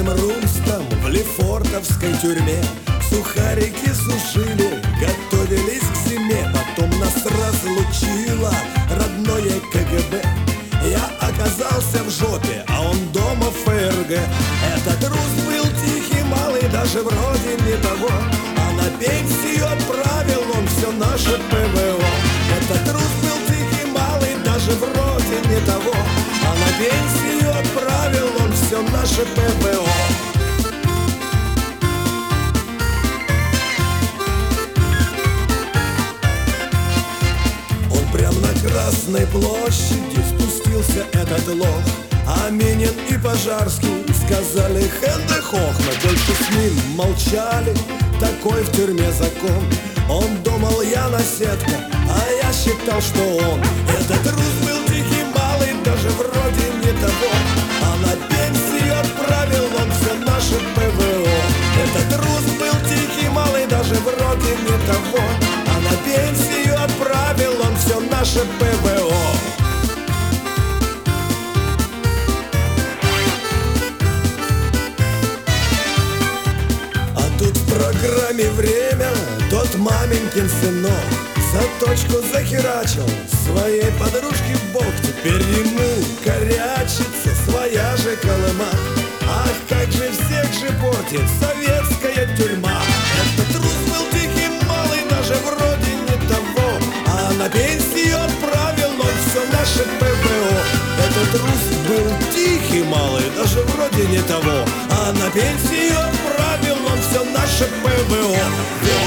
пьяным румстом в лефортовской тюрьме сухарики сушили, готовились к зиме. Потом нас разлучило родное КГБ. Я оказался в жопе, а он дома в ФРГ. Этот рус был тихий, малый, даже вроде не того, а на пенсию отправил он все наше ПВО. Этот рус был тихий, малый, даже вроде не того, а на пенсию отправил он все наше ПВО. Прям на Красной площади спустился этот лох, а Минин и Пожарский сказали хэнде-хох. Мы больше с ним молчали, такой в тюрьме закон. Он думал, я наседка, а я считал, что он. Этот рус был тихий, малый, даже вроде не того, а на пенсию отправил он все наше ПВО. Этот рус был тихий, малый, даже вроде не того, а на пенсию отправил он все наше ПВО. А тут в программе «Время» тот маменькин сынок за точку захерачил своей подружке в бок. Теперь ему корячится своя же Колыма. Ах, как же всех же портит советская тюрьма. Этот рус был тихий, малый, даже вроде не того, а на пенсию отправил он все наше ПВО. Этот рус был тихий, малый, даже вроде не того, а на пенсию отправил он все наше ПВО.